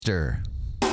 Stir.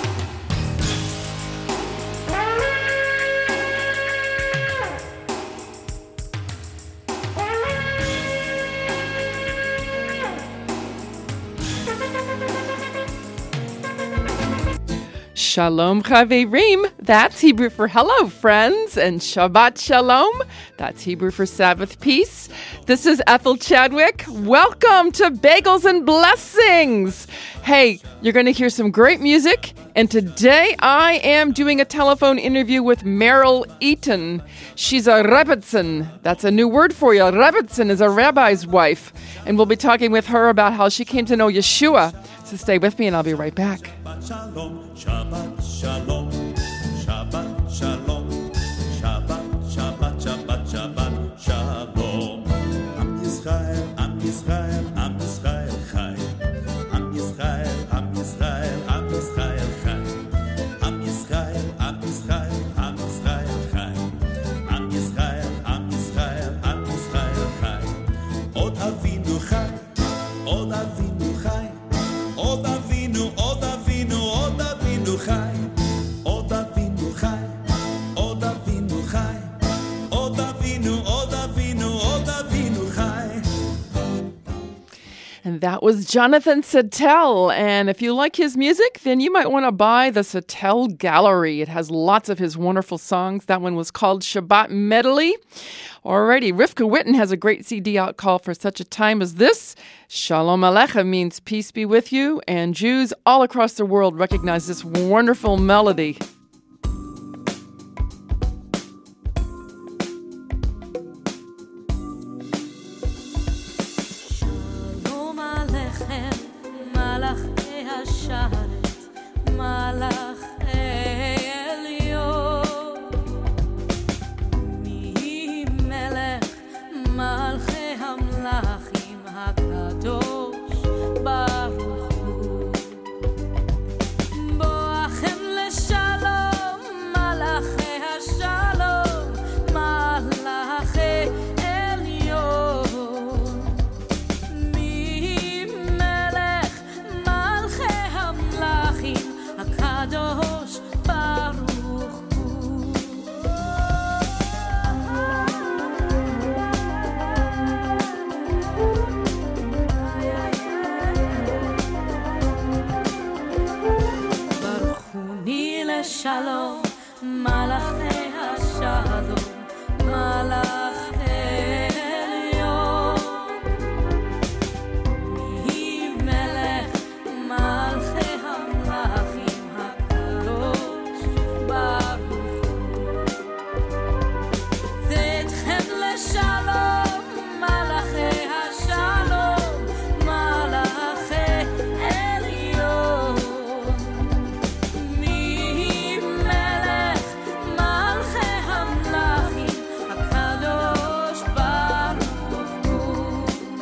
Shalom Chaverim, that's Hebrew for hello friends, and Shabbat Shalom, that's Hebrew for Sabbath peace. This is Ethel Chadwick. Welcome to Bagels and Blessings. Hey, you're going to hear some great music, and today I am doing a telephone interview with Meryl Eaton. She's a Rebbitzin. That's a new word for you. A Rebbitzin is a rabbi's wife, and we'll be talking with her about how she came to know Yeshua. So stay with me and I'll be right back. Shalom, Shabbat Shalom, Shabbat Shalom, Shabbat, Shabbat, Shabbat, Shabbat Shalom. Am Yisrael, Am Yisrael, Am Yisrael Chai. Am Yisrael, Am Yisrael, Am Yisrael Chai. Am Yisrael, Am Yisrael, Am Yisrael Chai. Am Yisrael, Am Yisrael, Am Yisrael Chai. Od Avinu Chai, Od Avinu Chai. Od Avinu, Od Avinu, Od Avinu Chai. Od Avinu Chai, Od Avinu Chai. Od Avinu, Od Avinu, Od Avinu Chai. And that was Jonathan Sattel. And if you like his music, then you might want to buy the Sattel Gallery. It has lots of his wonderful songs. That one was called Shabbat Medley. Alrighty, Rivka Witten has a great CD out called For Such a Time as This. Shalom Aleichem means peace be with you, and Jews all across the world recognize this wonderful melody. Shalom Aleichem, Malachei Hasharet, Malachei Elyon, Mi Melech, Malchei Hamlachim HaKadosh Baruch Hu. Boachem leshalom, Malachei Hashalom, Malachei Elyon. Mi Melech, Malchei Hamlachim HaKadosh Baruch Hu. Baruch Hu Ni Leshalom, Malachei Hashalom, Malachei Elyon. Mi Melech, Malchei Hamlachim HaKadosh Baruch Hu. Tzedchem leshalom, Malachei Hashalom, Malachei Elyon. Mi Melech, Malchei Hamlachim HaKadosh Baruch Hu.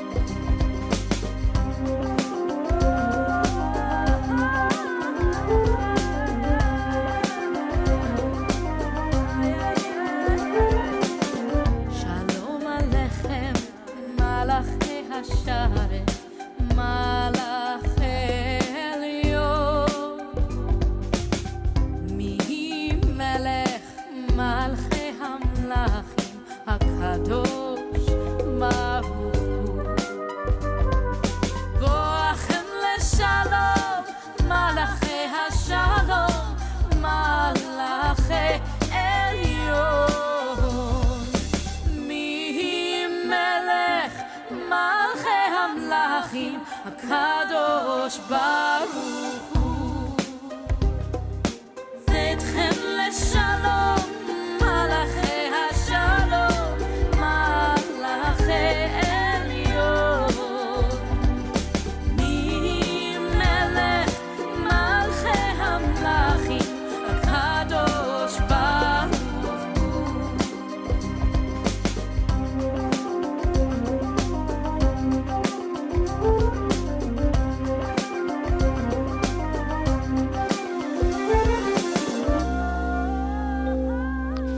Shalom Aleichem, Malachei Hasharet, Malachei Elyon. Mi Melech, Malchei Hamlachim HaKadosh Baruch Hu. Boachem leshalom, Malachei Hashalom, Malachei Elyon. Mi Melech, Malchei Hamlachim HaKadosh Baruch Hu. Tzedchem leshalom, Malachei Hashalom, Malachei Elyon. Mi Melech, Malchei Hamlachim HaKadosh Baruch Hu.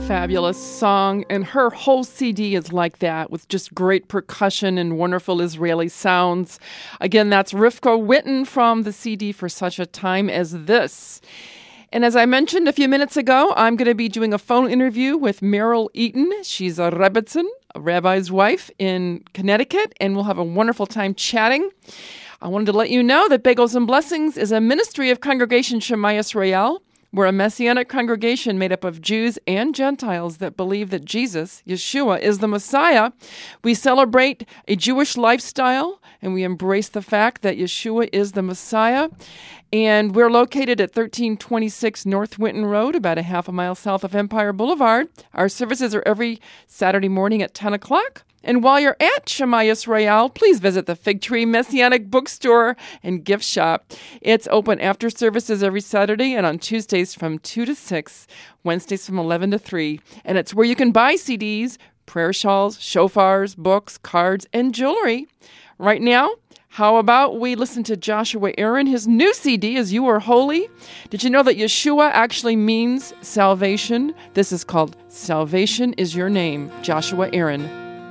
fabulous song, and her whole CD is like that, with just great percussion and wonderful Israeli sounds. Again, that's Rivka Witten from the CD For Such a Time as This. And as I mentioned a few minutes ago, I'm going to be doing a phone interview with Meryl Eaton. She's a Rebbitzin, a rabbi's wife in Connecticut, and we'll have a wonderful time chatting. I wanted to let you know that Bagels and Blessings is a ministry of Congregation Shema Yisrael. We're a Messianic congregation made up of Jews and Gentiles that believe that Jesus, Yeshua, is the Messiah. We celebrate a Jewish lifestyle, and we embrace the fact that Yeshua is the Messiah. And we're located at 1326 North Winton Road, about a half a mile south of Empire Boulevard. Our services are every Saturday morning at 10 o'clock. And while you're at Shema Yisrael, please visit the Fig Tree Messianic Bookstore and Gift Shop. It's open after services every Saturday and on Tuesdays from 2 to 6, Wednesdays from 11 to 3. And it's where you can buy CDs, prayer shawls, shofars, books, cards, and jewelry. Right now, how about we listen to Joshua Aaron? His new CD is You Are Holy. Did you know that Yeshua actually means salvation? This is called Salvation Is Your Name. Joshua Aaron.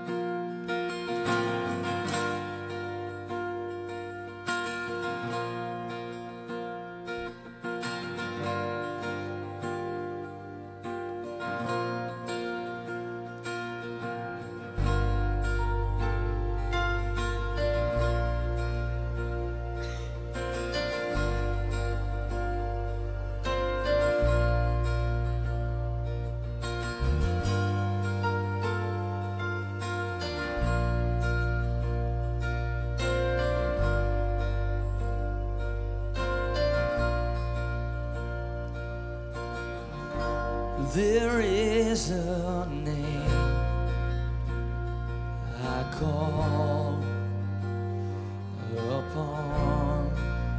There is a name I call upon.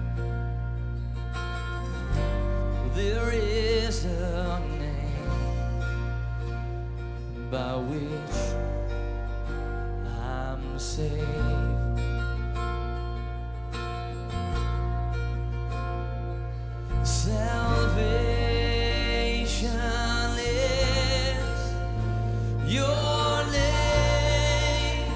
There is a name by which I'm saved. Salvation your name,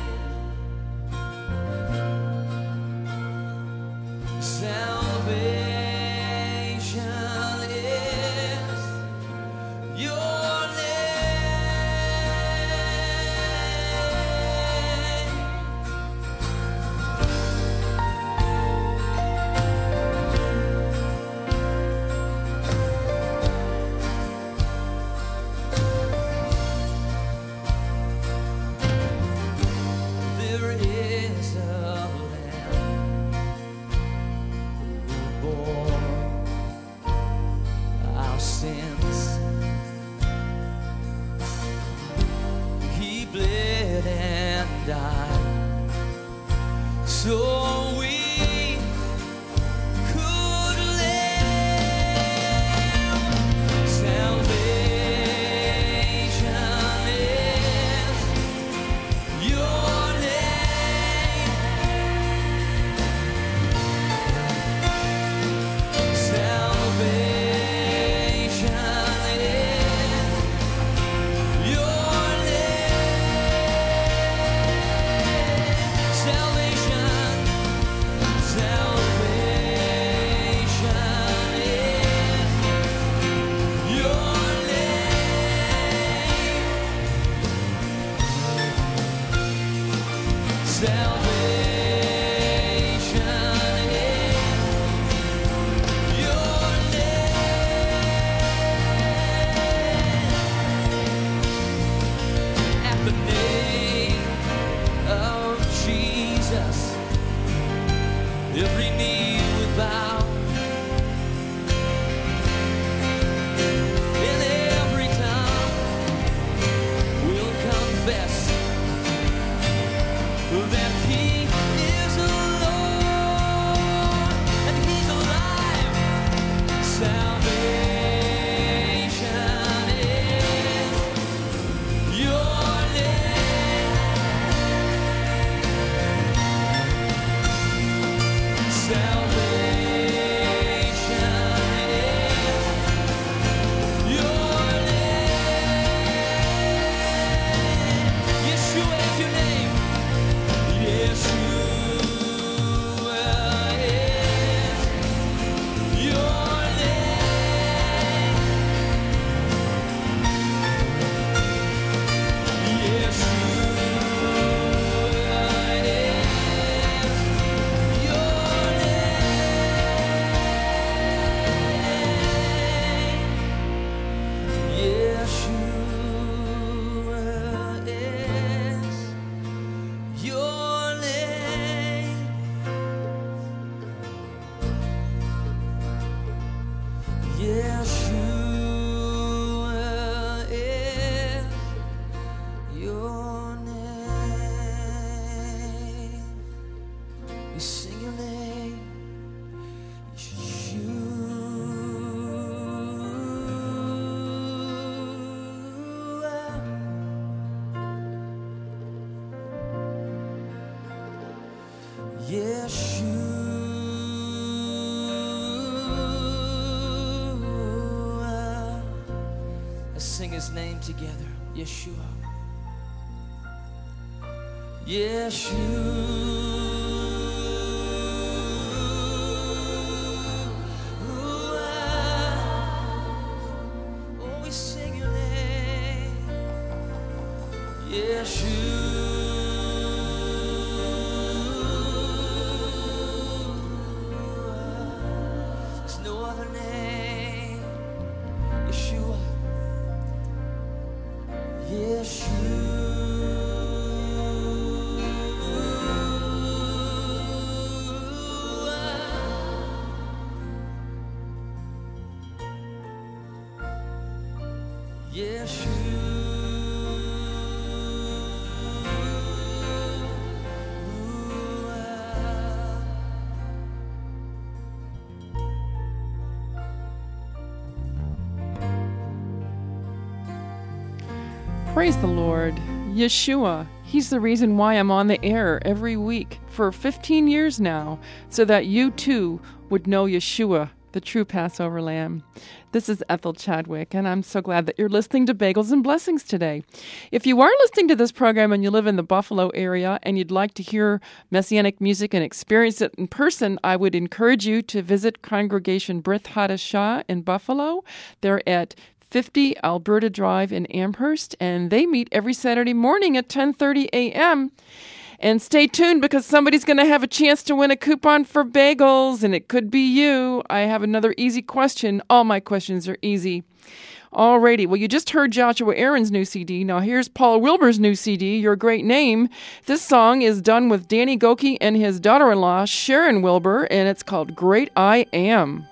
salvation is your name. There is a Lamb who bore our sins. He bled and died so we could live. Salvation is your name. Salvation is your name. Salvation, salvation is your name. Salvation is your name. At the name of Jesus, every knee will bow, and every tongue will confess that He is Lord and He's alive. Salvation is your name. Salvation is your name. Let's sing his name together. Yeshua. Yeshua. Oh, we sing your name. Yeshua. There's no other name. Yeshua. Praise the Lord. Yeshua. He's the reason why I'm on the air every week for 15 years now, so that you too would know Yeshua, the true Passover Lamb. This is Ethel Chadwick, and I'm so glad that you're listening to Bagels and Blessings today. If you are listening to this program and you live in the Buffalo area and you'd like to hear Messianic music and experience it in person, I would encourage you to visit Congregation Brit Hadashah in Buffalo. They're at 50 Alberta Drive in Amherst, and they meet every Saturday morning at 10:30 a.m. And stay tuned, because somebody's going to have a chance to win a coupon for bagels, and it could be you. I have another easy question. All my questions are easy. Alrighty, well, you just heard Joshua Aaron's new CD. Now here's Paul Wilbur's new CD, Your Great Name. This song is done with Danny Goki and his daughter-in-law, Sharon Wilbur, and it's called Great I Am.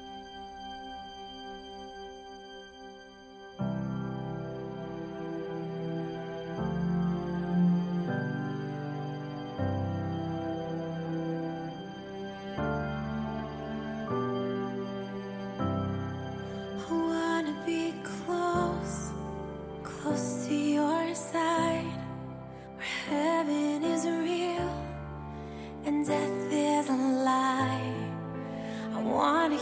Close to your side, where heaven is real and death is a lie. I want to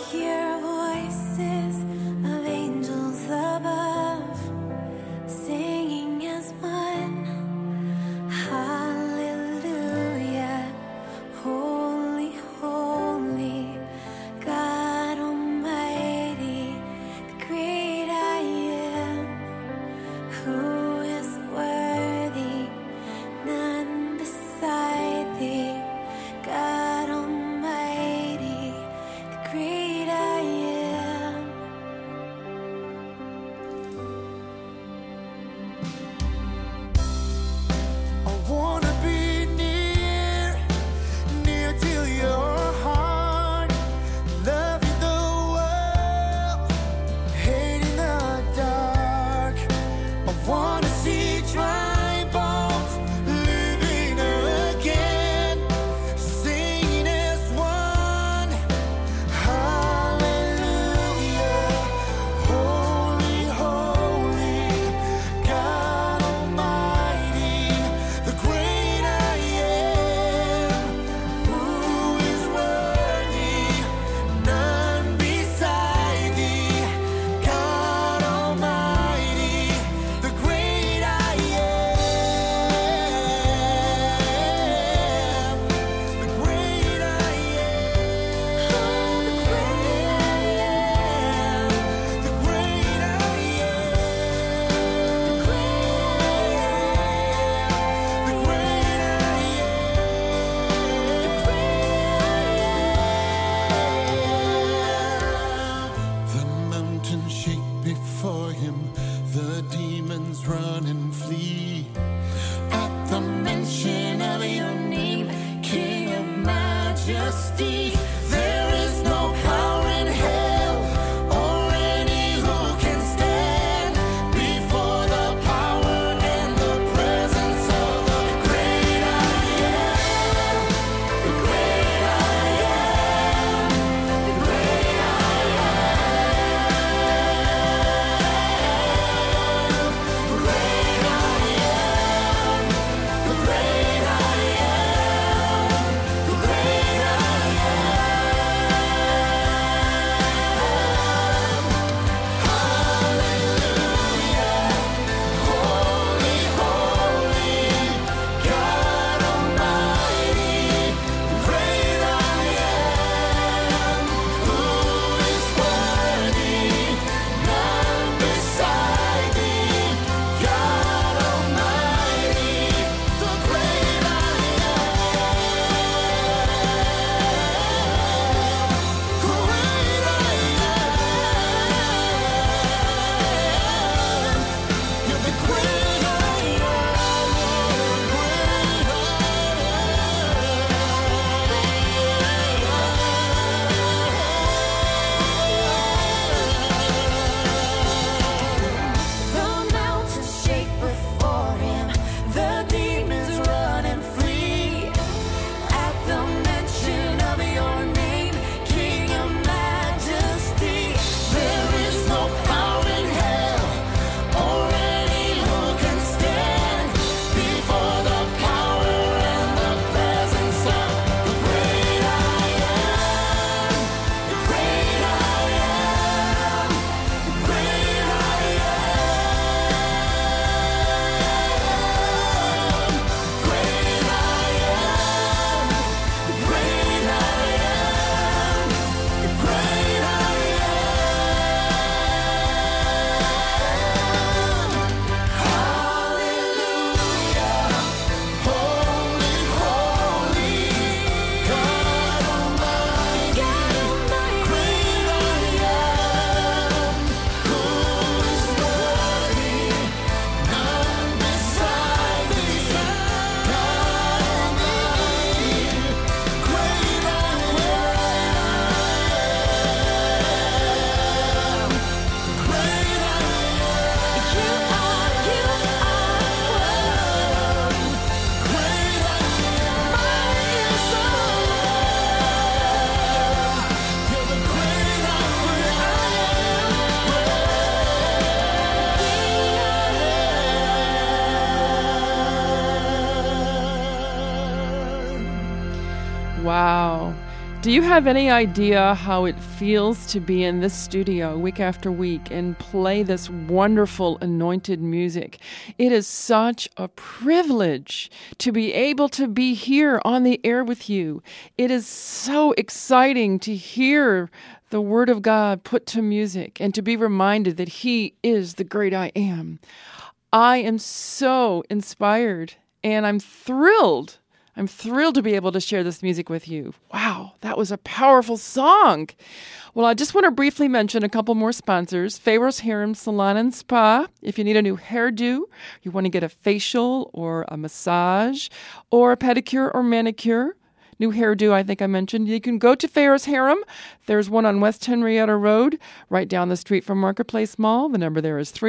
Do you have any idea how it feels to be in this studio week after week and play this wonderful anointed music? It is such a privilege to be able to be here on the air with you. It is so exciting to hear the Word of God put to music and to be reminded that He is the great I am. I am so inspired and I'm thrilled. I'm thrilled to be able to share this music with you. Wow, that was a powerful song. Well, I just want to briefly mention a couple more sponsors. Pharaoh's Harem Salon and Spa. If you need a new hairdo, you want to get a facial or a massage or a pedicure or manicure, new hairdo, I think I mentioned, you can go to Pharaoh's Harem. There's one on West Henrietta Road, right down the street from Marketplace Mall. The number there is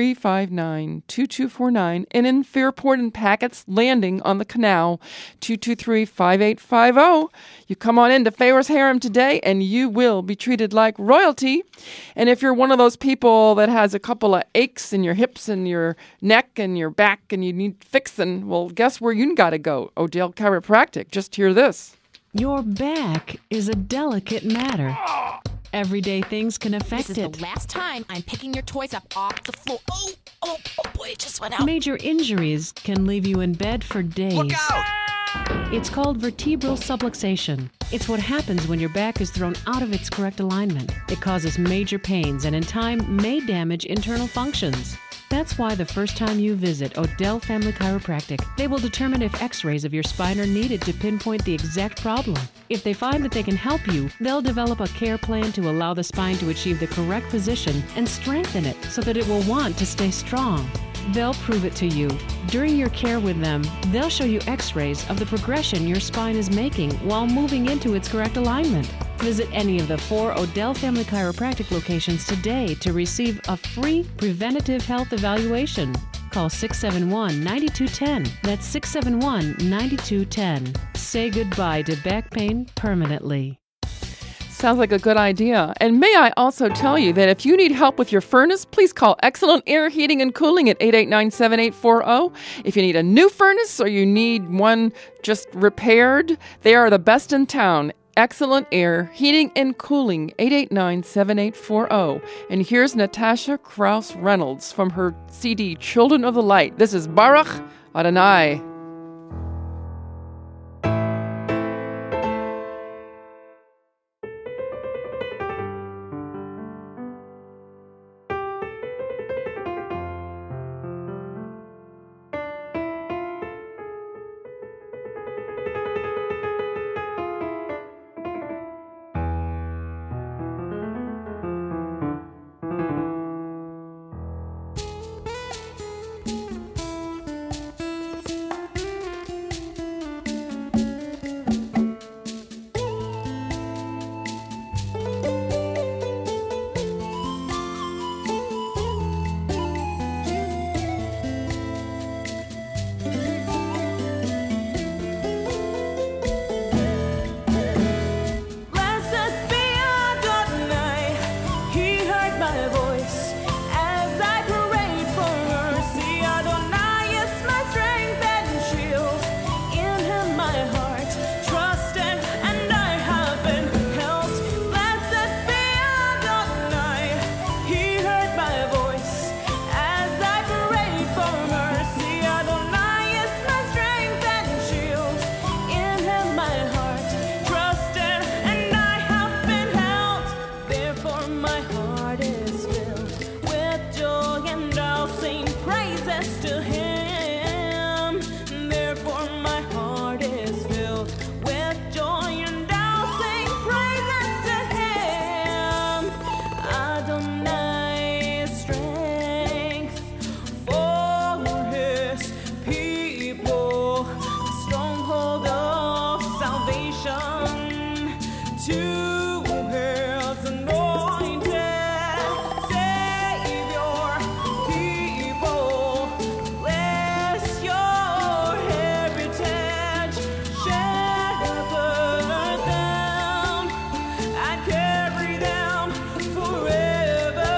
359-2249. And in Fairport and Packett's Landing on the canal, 223-5850. You come on into Pharaoh's Harem today, and you will be treated like royalty. And if you're one of those people that has a couple of aches in your hips and your neck and your back and you need fixing, well, guess where you got to go? Odell Chiropractic. Just hear this. Your back is a delicate matter. Everyday things can affect This is it. the last time I'm picking your toys up off the floor. Oh boy, it just went out. Major injuries can leave you in bed for days. Look out! It's called vertebral subluxation. It's what happens when your back is thrown out of its correct alignment. It causes major pains and in time may damage internal functions. That's why the first time you visit Odell Family Chiropractic, they will determine if x-rays of your spine are needed to pinpoint the exact problem. If they find that they can help you, they'll develop a care plan to allow the spine to achieve the correct position and strengthen it so that it will want to stay strong. They'll prove it to you. During your care with them, they'll show you x-rays of the progression your spine is making while moving into its correct alignment. Visit any of the 4 Odell Family Chiropractic locations today to receive a free preventative health evaluation. Call 671-9210. That's 671-9210. Say goodbye to back pain permanently. Sounds like a good idea. And may I also tell you that if you need help with your furnace, please call Excellent Air Heating and Cooling at 889-7840. If you need a new furnace or you need one just repaired, they are the best in town. Excellent Air Heating and Cooling, 889-7840. And here's Natasha Krauss Reynolds from her CD, Children of the Light. This is Baruch Adonai. Forever.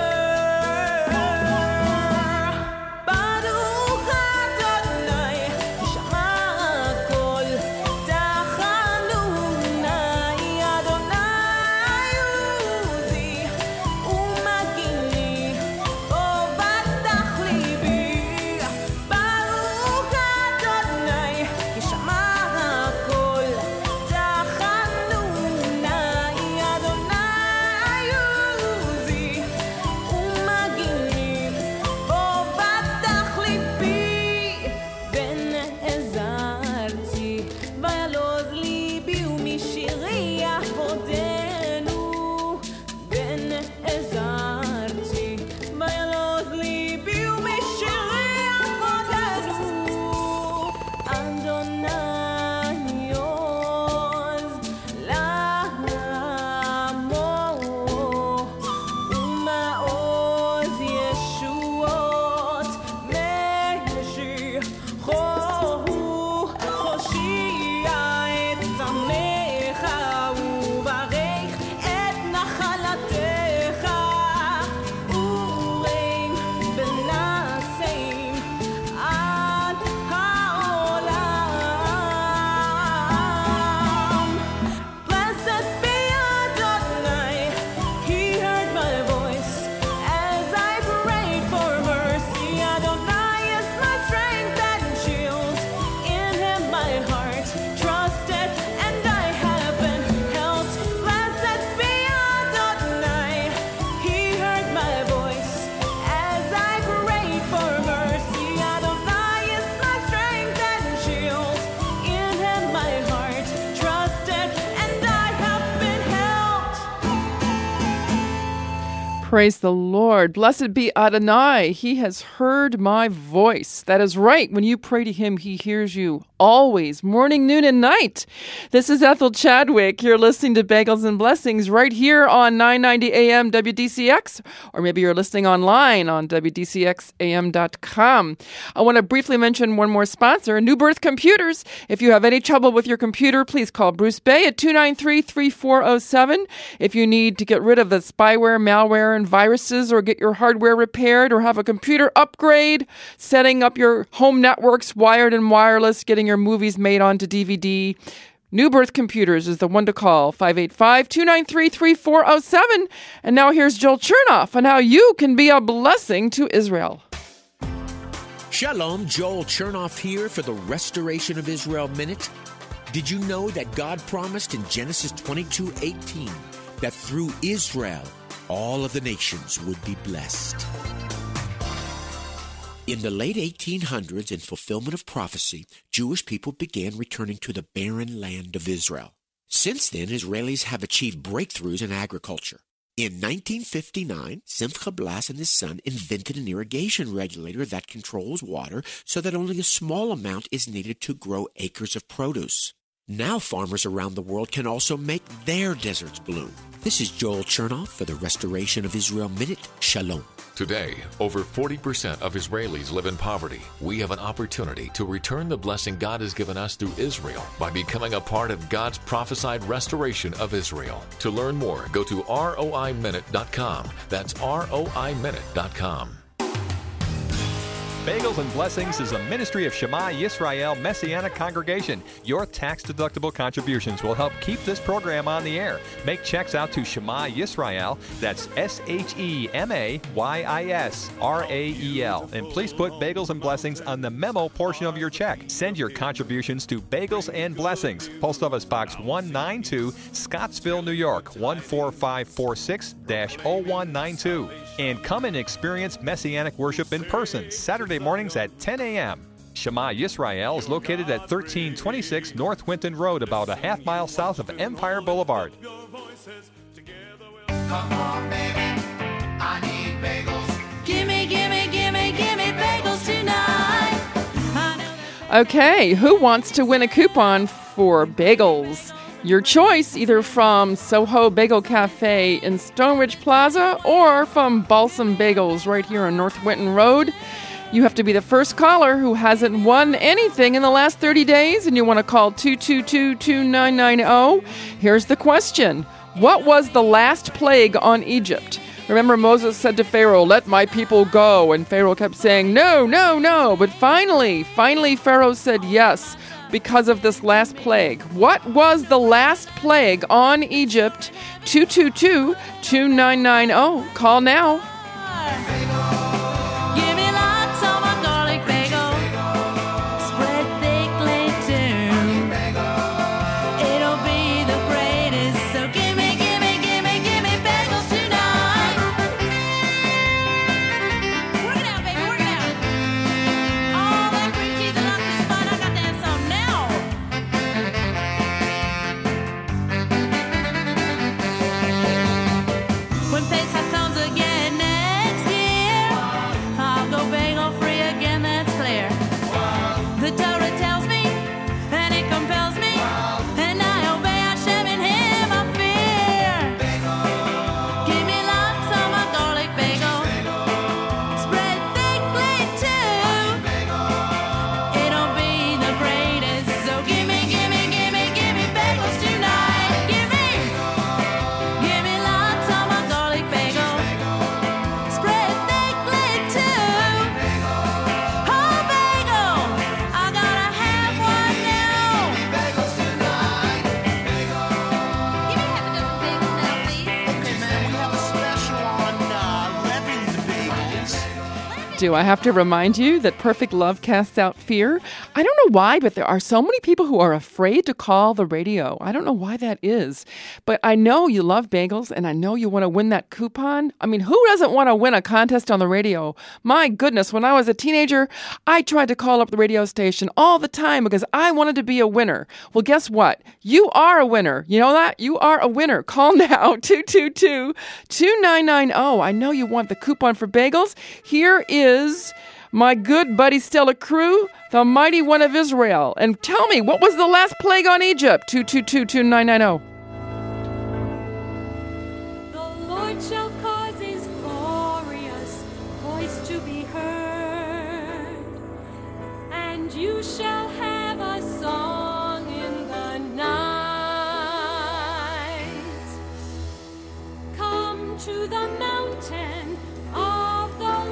Praise the Lord. Blessed be Adonai. He has heard my voice. That is right. When you pray to him, he hears you always, morning, noon, and night. This is Ethel Chadwick. You're listening to Bagels and Blessings right here on 990 AM WDCX, or maybe you're listening online on WDCXAM.com. I want to briefly mention one more sponsor, New Birth Computers. If you have any trouble with your computer, please call Bruce Bay at 293-3407. If you need to get rid of the spyware, malware, and viruses, or get your hardware repaired, or have a computer upgrade, setting up your home networks, wired and wireless, getting your movies made onto DVD, New Birth Computers is the one to call, 585-293-3407. And now here's Joel Chernoff on how you can be a blessing to Israel. Shalom, Joel Chernoff here for the Restoration of Israel Minute. Did you know that God promised in Genesis 22:18 that through Israel, all of the nations would be blessed? In the late 1800s, in fulfillment of prophecy, Jewish people began returning to the barren land of Israel. Since then, Israelis have achieved breakthroughs in agriculture. In 1959, Simcha Blas and his son invented an irrigation regulator that controls water so that only a small amount is needed to grow acres of produce. Now farmers around the world can also make their deserts bloom. This is Joel Chernoff for the Restoration of Israel Minute. Shalom. Today, over 40% of Israelis live in poverty. We have an opportunity to return the blessing God has given us through Israel by becoming a part of God's prophesied restoration of Israel. To learn more, go to ROIminute.com. That's ROIminute.com. Bagels and Blessings is a ministry of Shema Yisrael Messianic Congregation. Your tax-deductible contributions will help keep this program on the air. Make checks out to Shema Yisrael, that's SHEMAYISRAEL. And please put Bagels and Blessings on the memo portion of your check. Send your contributions to Bagels and Blessings, Post Office Box 192, Scottsville, New York, 14546-0192. And come and experience Messianic worship in person, Saturday mornings at 10 a.m. Shema Yisrael is located at 1326 North Winton Road, about a half mile south of Empire Boulevard. Come on, baby, I need bagels. Gimme, gimme, gimme, gimme bagels tonight. Okay, who wants to win a coupon for bagels? Your choice, either from Soho Bagel Cafe in Stonebridge Plaza or from Balsam Bagels right here on North Winton Road. You have to be the first caller who hasn't won anything in the last 30 days, and you want to call 222-2990. Here's the question. What was the last plague on Egypt? Remember, Moses said to Pharaoh, "Let my people go." And Pharaoh kept saying, "No, no, no." But finally, Pharaoh said yes because of this last plague. What was the last plague on Egypt? 222-2990. Call now. Give me lots of my garlic bagel. Spread thickly too. It'll be the greatest. So gimme, gimme, gimme, gimme bagels tonight. Work it out, baby, work it out. All that cream cheese and lots of fun. I got that some now. When Pesach comes again. do. I have to remind you that perfect love casts out fear. I don't know why, but there are so many people who are afraid to call the radio. I don't know why that is. But I know you love bagels, and I know you want to win that coupon. I mean, who doesn't want to win a contest on the radio? My goodness, when I was a teenager, I tried to call up the radio station all the time because I wanted to be a winner. Well, guess what? You are a winner. You know that? You are a winner. Call now, 222-2990. I know you want the coupon for bagels. Here is my good buddy Stella Crew, the mighty one of Israel. And tell me, what was the last plague on Egypt? 222-2990. The Lord shall cause his glorious voice to be heard, and you shall have a song in the night. Come to the mountain of the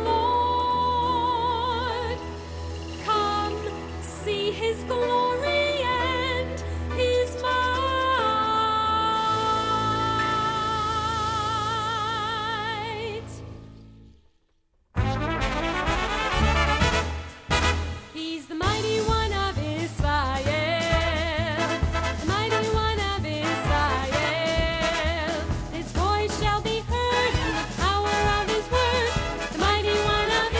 Lord. Come see his glory and his might. He's the mighty one of Israel, the mighty one of Israel. His voice shall be heard in the power of his word, the mighty one of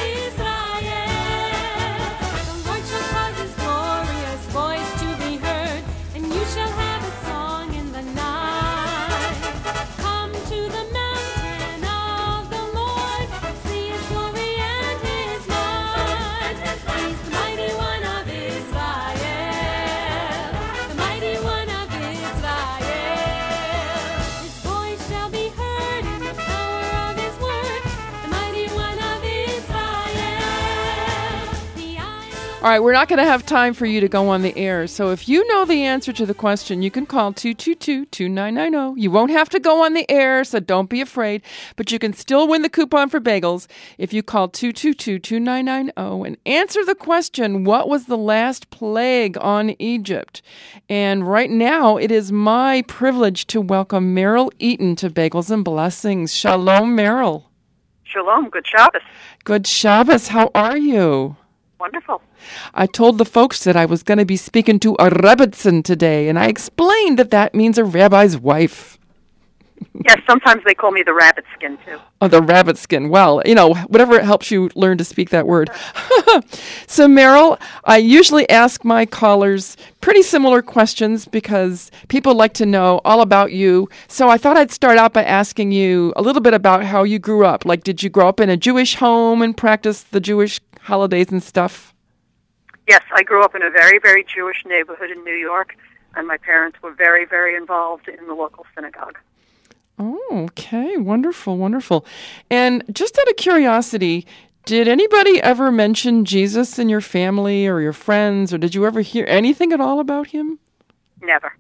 Israel. The Lord shall cause his glorious voice to be heard, and you shall have a song in the night. Come to the mountain of the Lord, see his glory and his might. He's the mighty one of Israel, the mighty one of Israel. His voice shall be heard in the power of his word, the mighty one of Israel. The eyes of All right, we're not going to have time for you to go on the air. So if you know the answer to the question, you can call 222-2990. You won't have to go on the air, so don't be afraid. But you can still win the coupon for bagels if you call 222-2990 and answer the question, what was the last plague on Egypt? And right now, it is my privilege to welcome Meryl Eaton to Bagels and Blessings. Shalom, Meryl. Shalom, good Shabbos. Good Shabbos. How are you? Wonderful. I told the folks that I was going to be speaking to a Rebbitzin today, and I explained that that means a rabbi's wife. Yes, sometimes they call me the rabbit skin, too. Oh, the rabbit skin. Well, whatever helps you learn to speak that word. So, Meryl, I usually ask my callers pretty similar questions because people like to know all about you. So I thought I'd start out by asking you a little bit about how you grew up. Like, did you grow up in a Jewish home and practice the Jewish holidays and stuff? Yes, I grew up in a very, very Jewish neighborhood in New York, and my parents were very, very involved in the local synagogue. Oh, okay. Wonderful, wonderful. And just out of curiosity, did anybody ever mention Jesus in your family or your friends, or did you ever hear anything at all about him? Never.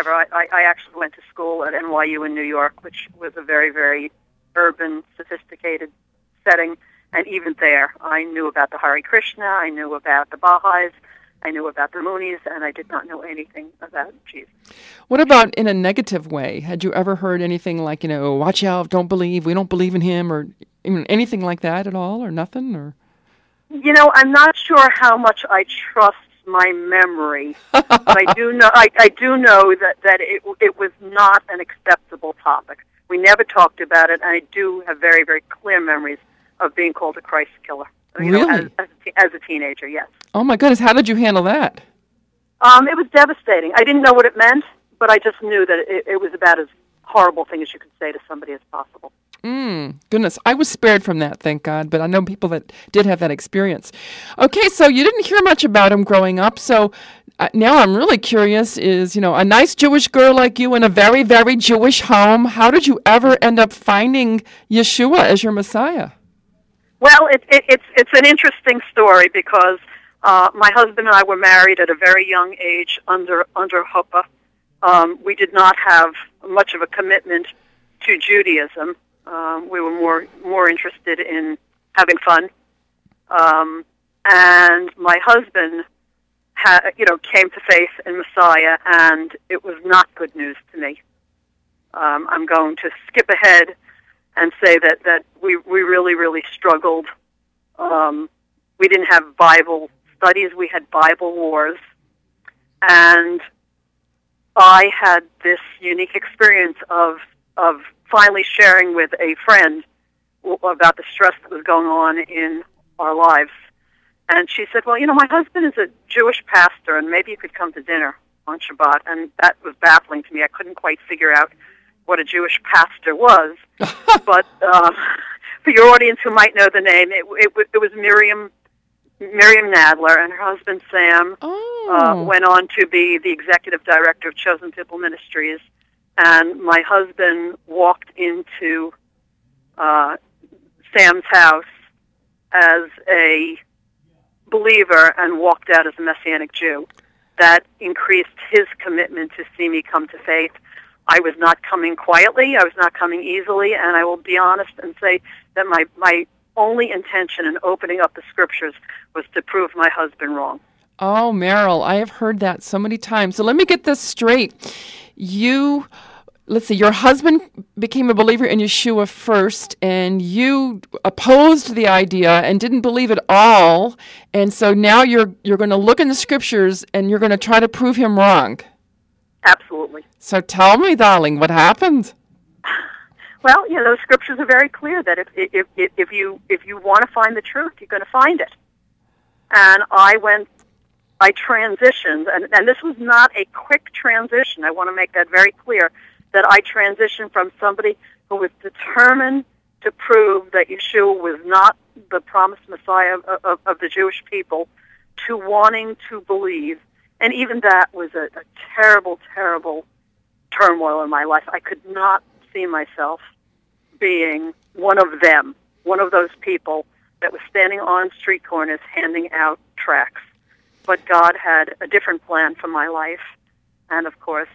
I actually went to school at NYU in New York, which was a very, very urban, sophisticated setting. And even there, I knew about the Hare Krishna, I knew about the Baha'is, I knew about the Moonies, and I did not know anything about Jesus. What about in a negative way? Had you ever heard anything like, watch out, don't believe, we don't believe in him, or anything like that at all, or nothing? Or I'm not sure how much I trust my memory, but I do know that it was not an acceptable topic. We never talked about it, and I do have very, very clear memories of being called a Christ killer. Really? As a teenager, yes. Oh, my goodness. How did you handle that? It was devastating. I didn't know what it meant, but I just knew that it was about as horrible thing as you could say to somebody as possible. Goodness. I was spared from that, thank God, but I know people that did have that experience. Okay, so you didn't hear much about him growing up, so now I'm really curious is, a nice Jewish girl like you in a very, very Jewish home, how did you ever end up finding Yeshua as your Messiah? Well, it's an interesting story because my husband and I were married at a very young age under Huppah. We did not have much of a commitment to Judaism. We were more interested in having fun. And my husband came to faith in Messiah, and it was not good news to me. I'm going to skip ahead and say that we really, really struggled We didn't have Bible studies. We had Bible wars. And I had this unique experience of finally sharing with a friend about the stress that was going on in our lives. And she said, well, my husband is a Jewish pastor, and maybe you could come to dinner on Shabbat. And that was baffling to me. I couldn't quite figure out what a Jewish pastor was. But for your audience who might know the name, it was Miriam Nadler, and her husband Sam went on to be the executive director of Chosen People Ministries. And my husband walked into Sam's house as a believer and walked out as a Messianic Jew. That increased his commitment to see me come to faith. I was not coming quietly. I was not coming easily. And I will be honest and say that my only intention in opening up the Scriptures was to prove my husband wrong. Oh, Meryl, I have heard that so many times. So let me get this straight. Let's see, your husband became a believer in Yeshua first, and you opposed the idea and didn't believe at all. And so now you're going to look in the Scriptures and you're going to try to prove him wrong. Absolutely. So tell me, darling, what happened? Well, those Scriptures are very clear that if you want to find the truth, you're going to find it. And I transitioned, and this was not a quick transition. I want to make that very clear, that I transitioned from somebody who was determined to prove that Yeshua was not the promised Messiah of the Jewish people to wanting to believe. And even that was a terrible, terrible turmoil in my life. I could not see myself being one of them, one of those people that was standing on street corners handing out tracts. But God had a different plan for my life. And of course,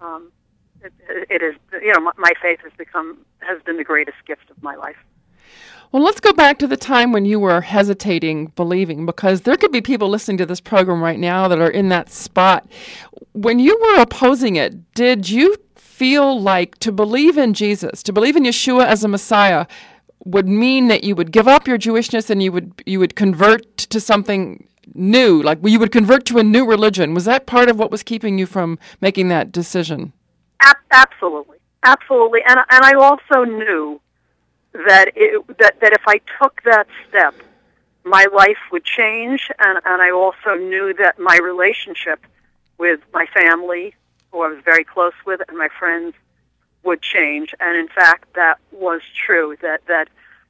it is, my faith has been the greatest gift of my life. Well, let's go back to the time when you were hesitating, believing, because there could be people listening to this program right now that are in that spot. When you were opposing it, did you feel like to believe in Jesus, to believe in Yeshua as a Messiah, would mean that you would give up your Jewishness and you would convert to something new, like you would convert to a new religion? Was that part of what was keeping you from making that decision? Absolutely, absolutely, and I also knew that if I took that step, my life would change, and I also knew that my relationship with my family, who I was very close with, and my friends would change. And in fact, that was true. That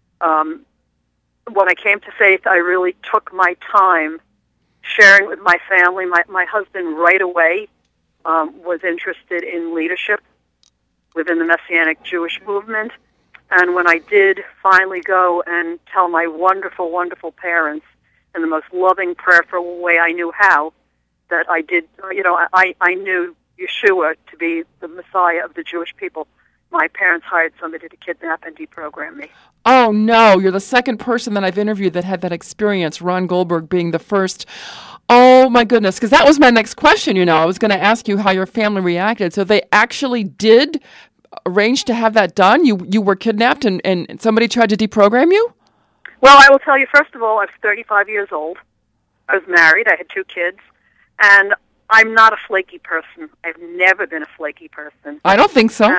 when I came to faith, I really took my time sharing with my family. My husband right away was interested in leadership within the Messianic Jewish movement. And when I did finally go and tell my wonderful, wonderful parents in the most loving, prayerful way I knew how, that I did, I knew Yeshua to be the Messiah of the Jewish people, my parents hired somebody to kidnap and deprogram me. Oh, no. You're the second person that I've interviewed that had that experience, Ron Goldberg being the first. Oh, my goodness, because that was my next question. I was going to ask you how your family reacted. So they actually did arrange to have that done? You were kidnapped and somebody tried to deprogram you? Well, I will tell you, first of all, I was 35 years old. I was married. I had 2 kids. And I'm not a flaky person. I've never been a flaky person. I don't think so.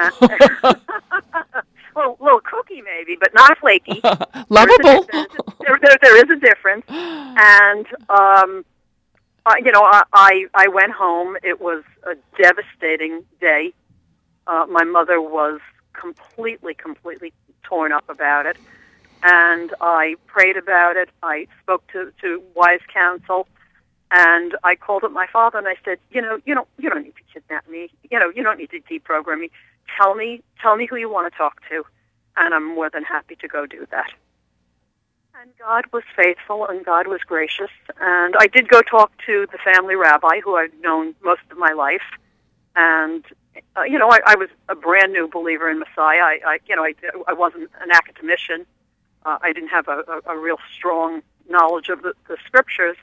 Well, a little kooky maybe, but not flaky. Lovable. There is a difference. And, I went home. It was a devastating day. My mother was completely torn up about it. And I prayed about it. I spoke to wise counsel. And I called up my father and I said, you don't need to kidnap me. You don't need to deprogram me. Tell me who you want to talk to. And I'm more than happy to go do that. And God was faithful and God was gracious. And I did go talk to the family rabbi who I've known most of my life. And, I was a brand new believer in Messiah. I wasn't an academician. I didn't have a real strong knowledge of the Scriptures.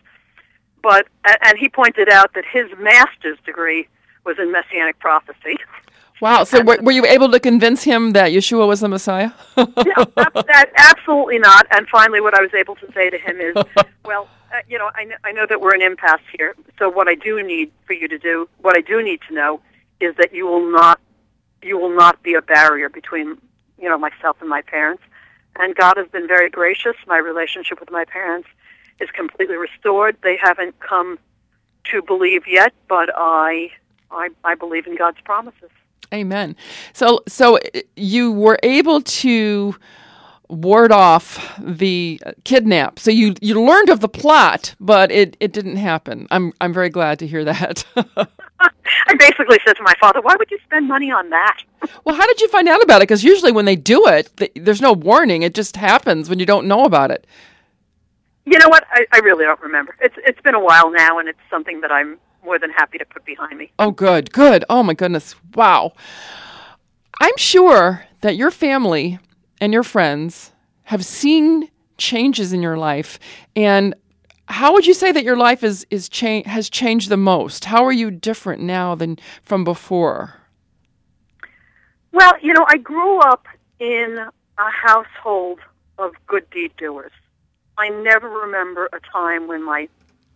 And he pointed out that his master's degree was in Messianic prophecy. Wow. So were you able to convince him that Yeshua was the Messiah? Yeah, that absolutely not. And finally, what I was able to say to him is, well, I know that we're an impasse here. So what I do need for you to do, what I do need to know, is that you will not be a barrier between myself and my parents. And God has been very gracious. My relationship with my parents is completely restored. They haven't come to believe yet, but I believe in God's promises. Amen. So you were able to ward off the kidnap. So you learned of the plot, but it didn't happen. I'm very glad to hear that. I basically said to my father, "Why would you spend money on that?" Well, how did you find out about it? Because usually when they do it, there's no warning. It just happens when you don't know about it. You know what? I really don't remember. It's been a while now, and it's something that I'm more than happy to put behind me. Oh, good. Oh, my goodness. Wow. I'm sure that your family and your friends have seen changes in your life. And how would you say that your life has changed the most? How are you different now than from before? Well, I grew up in a household of good deed doers. I never remember a time when my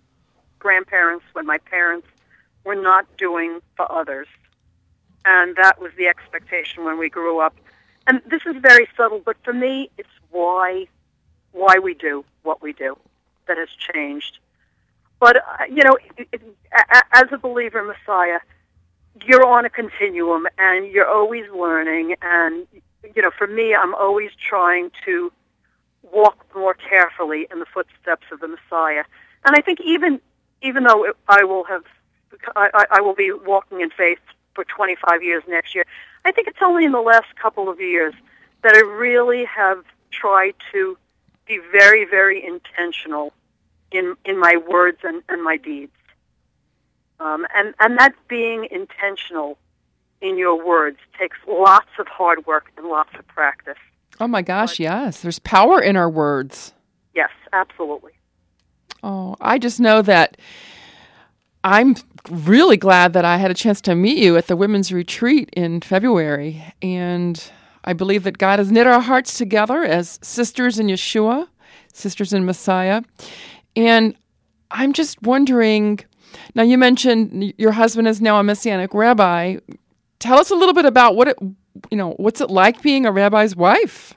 parents were not doing for others. And that was the expectation when we grew up. And this is very subtle, but for me, it's why we do what we do that has changed. But, as a believer in Messiah, you're on a continuum, and you're always learning. And, for me, I'm always trying to walk more carefully in the footsteps of the Messiah. And I think even though I will be walking in faith for 25 years next year, I think it's only in the last couple of years that I really have tried to be very, very intentional in my words and my deeds. And that being intentional in your words takes lots of hard work and lots of practice. Oh, my gosh, yes. There's power in our words. Yes, absolutely. Oh, I just know that I'm really glad that I had a chance to meet you at the Women's Retreat in February. And I believe that God has knit our hearts together as sisters in Yeshua, sisters in Messiah. And I'm just wondering, now you mentioned your husband is now a Messianic rabbi. Tell us a little bit about what's it like being a rabbi's wife?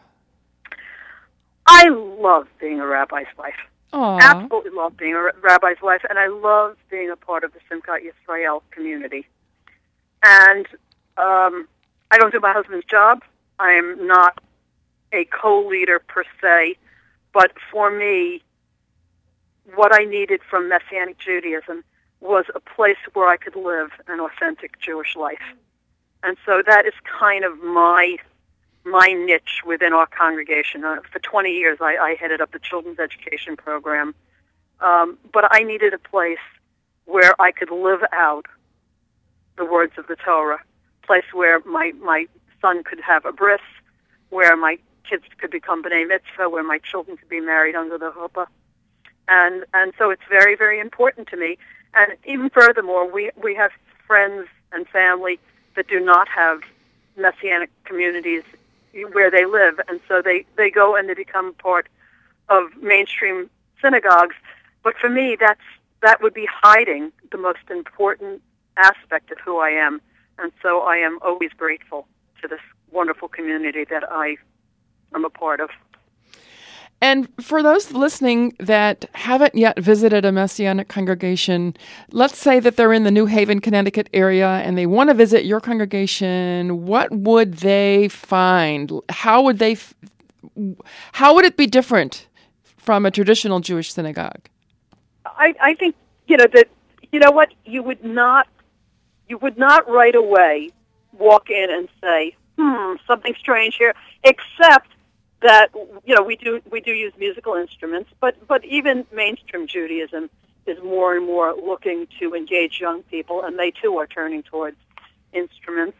I love being a rabbi's wife. Aww. Absolutely love being a rabbi's wife, and I love being a part of the Simchat Yisrael community. And I don't do my husband's job. I'm not a co-leader per se, but for me, what I needed from Messianic Judaism was a place where I could live an authentic Jewish life. And so that is kind of my niche within our congregation. For 20 years, I headed up the children's education program. But I needed a place where I could live out the words of the Torah, a place where my son could have a bris, where my kids could become B'nai Mitzvah, where my children could be married under the chuppah. And so it's very, very important to me. And even furthermore, we have friends and family that do not have Messianic communities where they live, and so they go and they become part of mainstream synagogues. But for me, that would be hiding the most important aspect of who I am, and so I am always grateful to this wonderful community that I am a part of. And for those listening that haven't yet visited a Messianic congregation, let's say that they're in the New Haven, Connecticut area and they want to visit your congregation, what would they find? How would it be different from a traditional Jewish synagogue? I think, that, you would not right away walk in and say, something strange here, except that we do use musical instruments, but even mainstream Judaism is more and more looking to engage young people, and they too are turning towards instruments.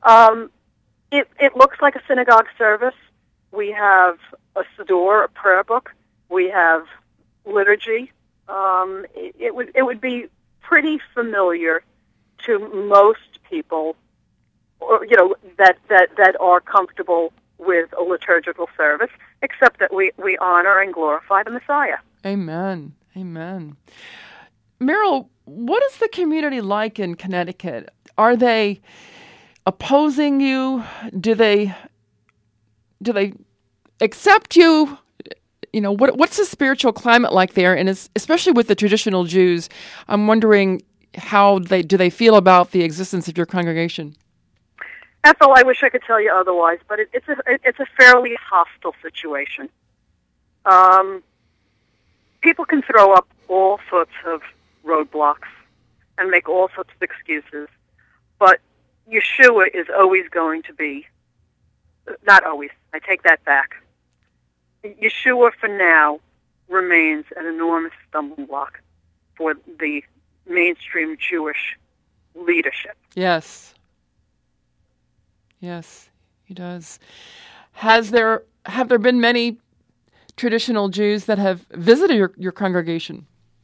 It looks like a synagogue service. We have a siddur, a prayer book. We have liturgy. It would be pretty familiar to most people or that are comfortable with a liturgical service, except that we honor and glorify the Messiah. Amen. Amen. Meryl, what is the community like in Connecticut? Are they opposing you? Do they accept you? What's the spiritual climate like there? And especially with the traditional Jews, I'm wondering how do they feel about the existence of your congregation? Ethel, I wish I could tell you otherwise, but it's a fairly hostile situation. People can throw up all sorts of roadblocks and make all sorts of excuses, but Yeshua is always going to be, not always, I take that back. Yeshua, for now, remains an enormous stumbling block for the mainstream Jewish leadership. Yes. Yes, he does. Have there been many traditional Jews that have visited your congregation?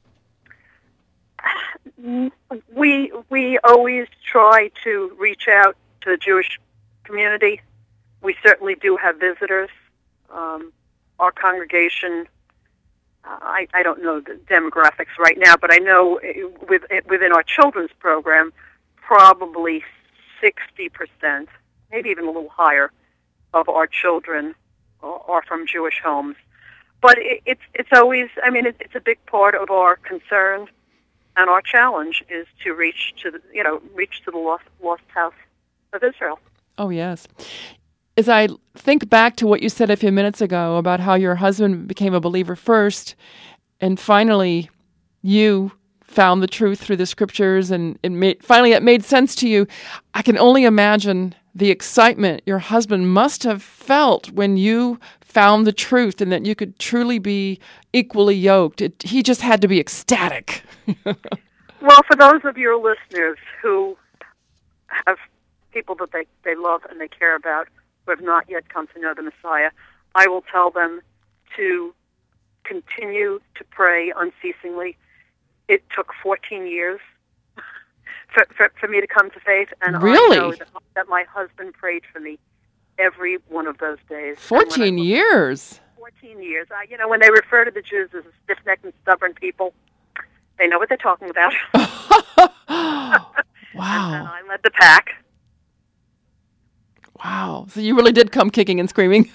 We always try to reach out to the Jewish community. We certainly do have visitors. Our congregation, I don't know the demographics right now, but I know within our children's program, probably 60%, maybe even a little higher, of our children are from Jewish homes. But it's always, it's a big part of our concern, and our challenge is to reach to the lost house of Israel. Oh, yes. As I think back to what you said a few minutes ago about how your husband became a believer first, and finally you found the truth through the scriptures, and it made sense to you, I can only imagine the excitement your husband must have felt when you found the truth and that you could truly be equally yoked. He just had to be ecstatic. Well, for those of your listeners who have people that they love and they care about who have not yet come to know the Messiah, I will tell them to continue to pray unceasingly. It took 14 years for me to come to faith, and really? I know that my husband prayed for me every one of those days. 14 years? 14 years. When they refer to the Jews as stiff-necked and stubborn people, they know what they're talking about. Wow. And I led the pack. Wow. So you really did come kicking and screaming.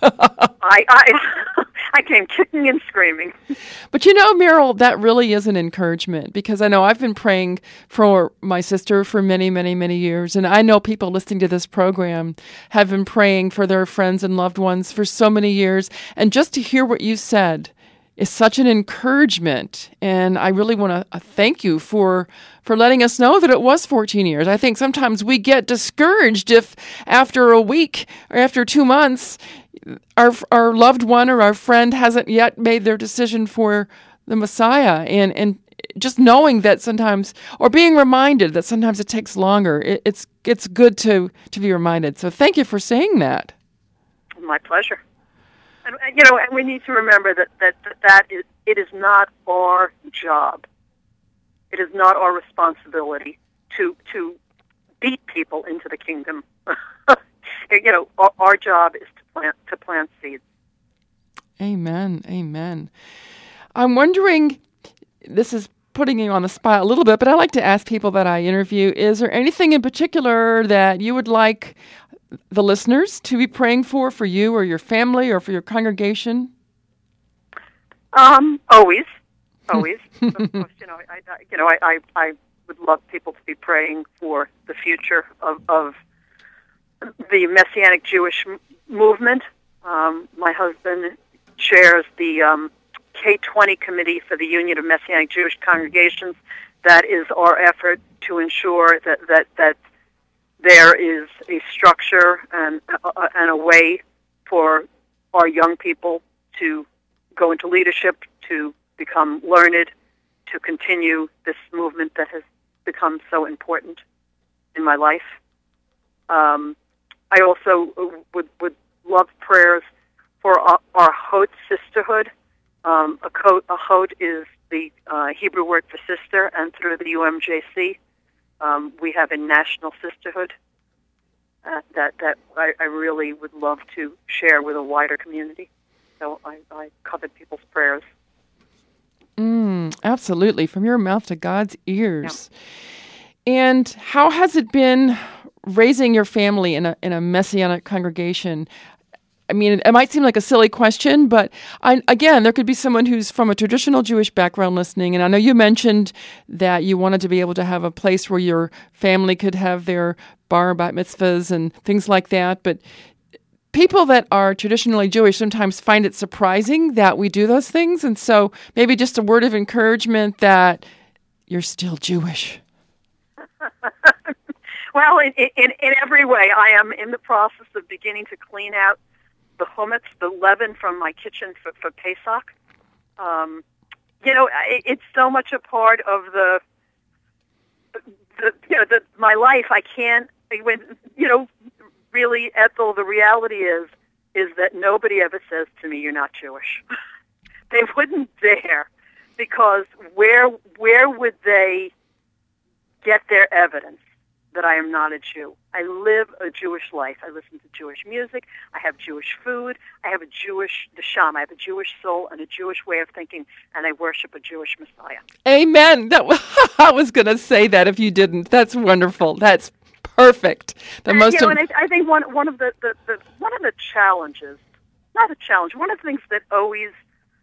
I came kicking and screaming. But Meryl, that really is an encouragement, because I know I've been praying for my sister for many, many, many years. And I know people listening to this program have been praying for their friends and loved ones for so many years. And just to hear what you said is such an encouragement. And I really want to thank you for letting us know that it was 14 years. I think sometimes we get discouraged if after a week or after 2 months, our loved one or our friend hasn't yet made their decision for the Messiah. And just knowing that sometimes, or being reminded that sometimes it takes longer, it's good to be reminded. So thank you for saying that. My pleasure. And we need to remember that it is not our job. It is not our responsibility to beat people into the kingdom. Our job is to plant seeds. Amen. Amen. I'm wondering, this is putting you on the spot a little bit, but I like to ask people that I interview, is there anything in particular that you would like the listeners to be praying for you or your family or for your congregation? Always. Of course, I would love people to be praying for the future of the Messianic Jewish movement. My husband chairs the K-20 committee for the Union of Messianic Jewish Congregations. That is our effort to ensure that there is a structure and a way for our young people to go into leadership, to become learned, to continue this movement that has become so important in my life. I also would love prayers for our Hot sisterhood. A Hot is the Hebrew word for sister, and through the UMJC, we have a national sisterhood. that I really would love to share with a wider community. So I covet people's prayers. Absolutely, from your mouth to God's ears. Yeah. And how has it been raising your family in a Messianic congregation? I mean, it might seem like a silly question, but again, there could be someone who's from a traditional Jewish background listening. And I know you mentioned that you wanted to be able to have a place where your family could have their bar bat mitzvahs and things like that. But people that are traditionally Jewish sometimes find it surprising that we do those things. And so maybe just a word of encouragement that you're still Jewish. Well, in every way, I am in the process of beginning to clean out the hummus, the leaven from my kitchen for Pesach. It's so much a part of my life. I can't, really, Ethel, the reality is that nobody ever says to me, "You're not Jewish." They wouldn't dare, because where would they get their evidence that I am not a Jew? I live a Jewish life. I listen to Jewish music. I have Jewish food. I have a Jewish neshama. I have a Jewish soul and a Jewish way of thinking, and I worship a Jewish Messiah. Amen. I was going to say that if you didn't. That's wonderful. That's perfect. And I think one of the challenges, not a challenge, one of the things that always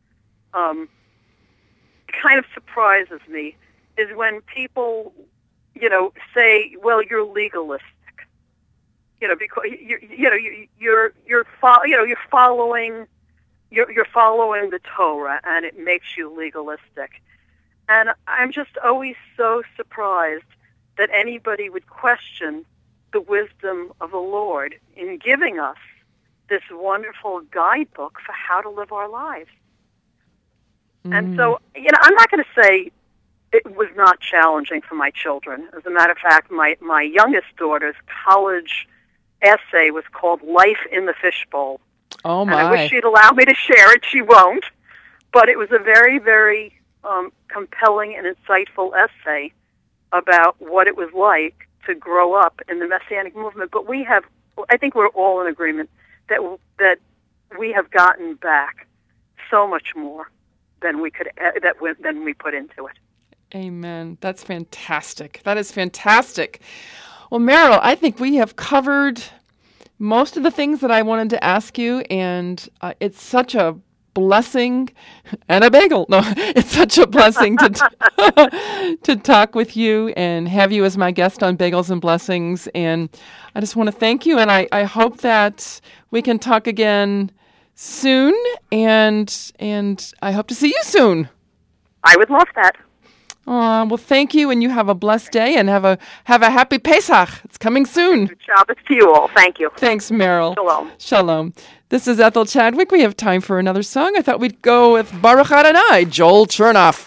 kind of surprises me is when people say, "Well, you're legalistic," because you're following the Torah, and it makes you legalistic. And I'm just always so surprised that anybody would question the wisdom of the Lord in giving us this wonderful guidebook for how to live our lives. And so, I'm not going to say it was not challenging for my children. As a matter of fact, my youngest daughter's college essay was called "Life in the Fishbowl." Oh, my. And I wish she'd allow me to share it. She won't. But it was a very, very compelling and insightful essay about what it was like to grow up in the Messianic movement. But I think we're all in agreement that we have gotten back so much more than we put into it. Amen. That's fantastic. That is fantastic. Well, Meryl, I think we have covered most of the things that I wanted to ask you, and it's such a blessing and a bagel. No, it's such a blessing to talk with you and have you as my guest on Bagels and Blessings. And I just want to thank you, and I hope that we can talk again soon, and I hope to see you soon. I would love that. Well, thank you, and you have a blessed day, and have a happy Pesach. It's coming soon. Good Shabbos to you all. Thank you. Thanks, Meryl. Shalom. Shalom. This is Ethel Chadwick. We have time for another song. I thought we'd go with Baruch Adonai, Joel Chernoff.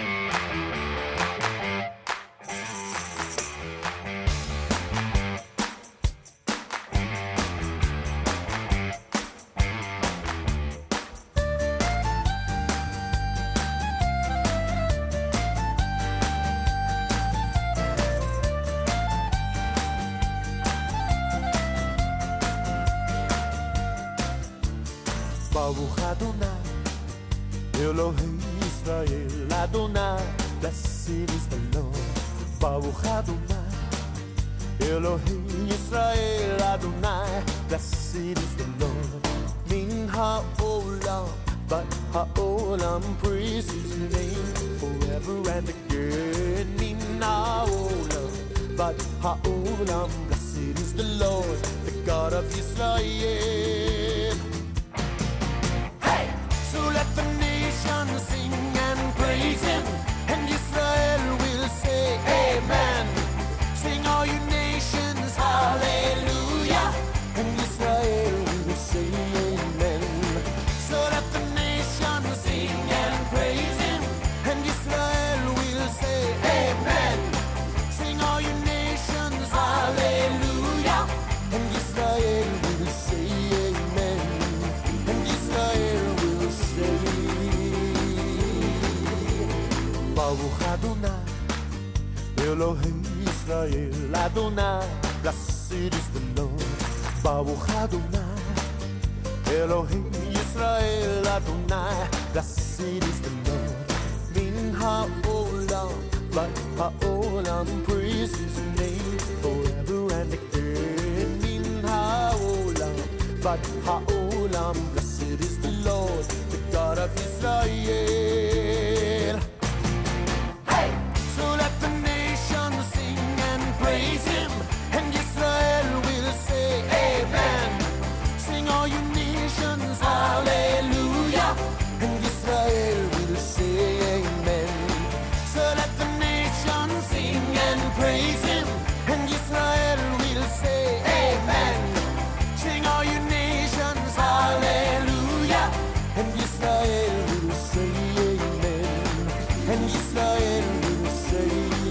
Baruch Adonai, Elohim Israel, Adonai, blessed is the Lord. Baruch Adonai, Elohim Israel, Adonai, blessed is the Lord. Min ha'olam, but ha'olam, praise his name forever and again. Min ha'olam, but ha'olam, blessed is the Lord, the God of Israel. So let the nations sing and praise him, and Israel will say amen. Sing all you nations, hallelujah, and Israel will say amen. So let the nations sing and praise him, and Israel will say amen. Sing all you nations, hallelujah, and Israel will say amen. And Israel will say, Baruch Adonai, Elohim Israel, Adonai, blessed is the Lord. Baruch Adonai, Elohim Yisrael Adonai, blessed is the Lord. Min ha'olam, but ha'olam, praise His name forever and again. Min ha'olam, but ha'olam, blessed is the Lord, the God of Israel. Hey! So let the nations sing and praise Him, and Israel will say amen. Sing all you nations, hallelujah, and Israel will say amen. So let the nations sing and praise Him, and Israel will say amen. Sing all you nations, hallelujah, and Israel will say amen, and Israel will say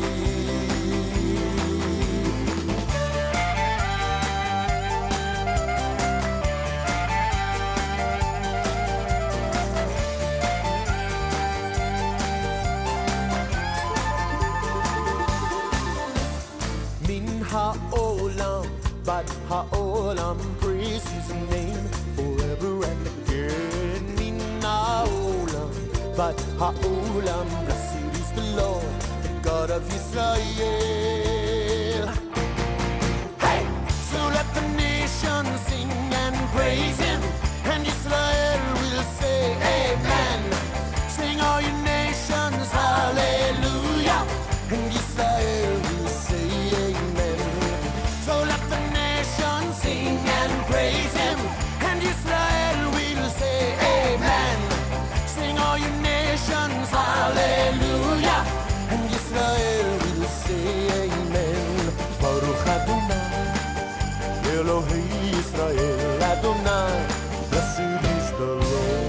Min ha'olam, but ha'olam, praise His name forever and again. Min ha'olam, but ha'olam, blessed is the Lord, the God of Israel. Hey! So let the nations sing and praise Him, and Israel will say amen. Sing all you nations, hallelujah, and Israel will say amen. So let the nations sing and praise Him, and Israel will say amen. Sing all you nations, hallelujah, and Israel will say amen. Baruch Adonai, Elohim Yisrael Adonai, blessed is the Lord.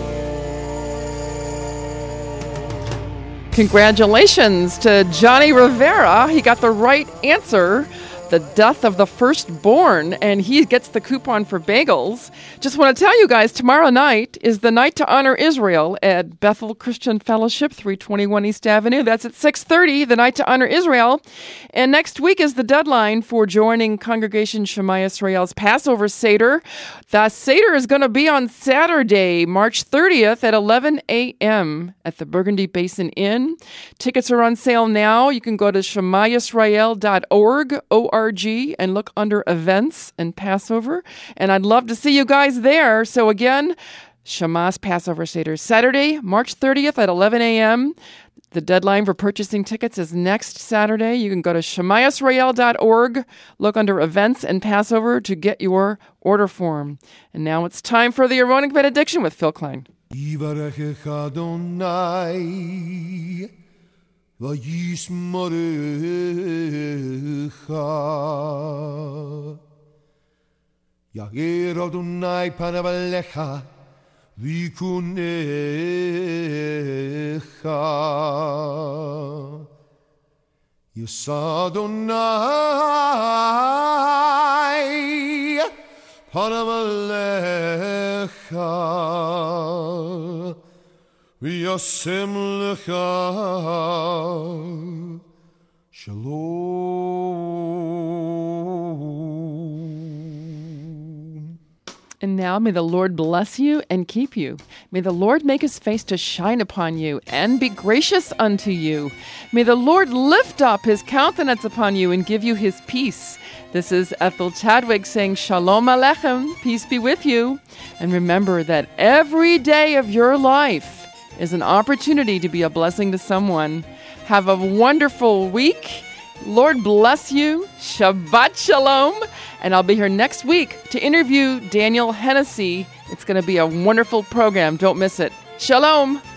Congratulations to Johnny Rivera. He got the right answer, the death of the firstborn, and he gets the coupon for bagels. Just want to tell you guys, tomorrow night is the night to honor Israel at Bethel Christian Fellowship, 321 East Avenue. That's at 6:30, the night to honor Israel. And next week is the deadline for joining Congregation Shema Yisrael's Passover Seder. The Seder is going to be on Saturday, March 30th at 11 a.m. at the Burgundy Basin Inn. Tickets are on sale now. You can go to shemayisrael.org, O-R-G, and look under events and Passover. And I'd love to see you guys there. So again, Shema's Passover Seder, Saturday, March 30th at 11 a.m. The deadline for purchasing tickets is next Saturday. You can go to shemayisrael.org, look under events and Passover to get your order form. And now it's time for the Aaronic Benediction with Phil Klein. Yivarech Adonai v'yismorecha Yagir Adonai panav alecha v'yikunecha Yisa Adonai panav alecha v'yasem lecha shalom. And now may the Lord bless you and keep you. May the Lord make His face to shine upon you and be gracious unto you. May the Lord lift up His countenance upon you and give you His peace. This is Ethel Chadwick saying Shalom Aleichem, peace be with you. And remember that every day of your life is an opportunity to be a blessing to someone. Have a wonderful week. Lord bless you. Shabbat Shalom. And I'll be here next week to interview Daniel Hennessy. It's going to be a wonderful program. Don't miss it. Shalom.